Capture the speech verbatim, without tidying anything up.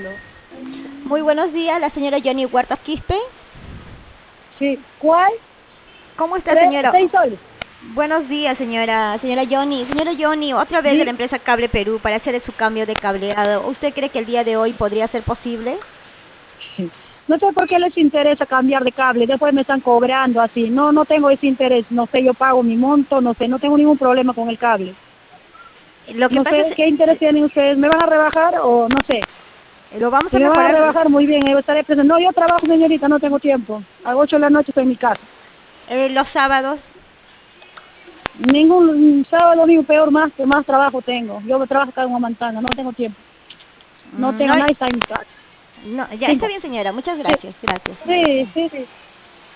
Muy buenos días, la señora Johnny Huertas Quispe. Sí, ¿cuál? ¿Cómo está, Tres, señora? seis soles. Buenos días, señora, señora Johnny. Señora Johnny, otra vez de la Di- empresa Cable Perú para hacer su cambio de cableado. ¿Usted cree que el día de hoy podría ser posible? No sé por qué les interesa cambiar de cable, después me están cobrando así. No, no tengo ese interés, no sé, yo pago mi monto, no sé, no tengo ningún problema con el cable. Lo que No pasa es, sé, ¿qué interés tienen ustedes? ¿Me van a rebajar o no sé? eh, lo vamos Si a me van a mejorar. rebajar, muy bien, yo estaré presente. No, yo trabajo, señorita, no tengo tiempo. A las ocho de la noche estoy en mi casa. Eh, los sábados. Ningún sábado, domingo, peor, más, más trabajo tengo. Yo trabajo acá en Huamantana, no tengo tiempo. No Mm, tengo, no, nadie está en mi casa. no, ya está Cinco. bien, señora. Muchas Sí, gracias, gracias. sí, sí. Sí.